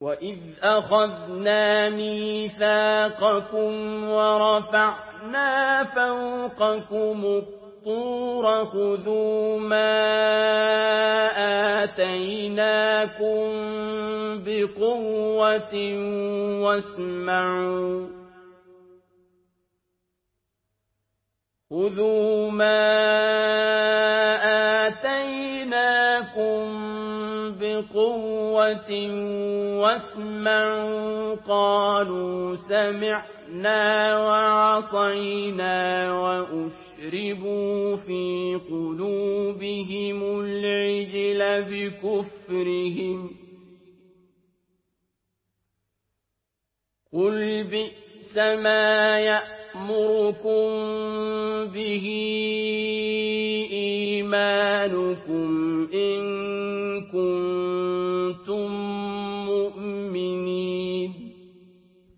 وَإِذْ أَخَذْنَا مِيثَاقَكُمْ وَرَفَعْنَا فَوْقَكُمُ الطُّورَ خُذُوا مَا آتَيْنَاكُمْ بِقُوَّةٍ وَاسْمَعُوا خُذُوا مَا آتَيْنَاكُمْ بِقُوَّةٍ وَاسْمَعُوا قَالُوا سَمِعْنَا وَعَصَيْنَا وَأُشْرِبُوا فِي قُلُوبِهِمُ الْعِجْلَ بِكُفْرِهِمْ قُلْ بِئْسَ مَا يَأْمُرُكُم بِهِ إِيمَانُكُمْ إِن كُنتُم مُّؤْمِنِينَ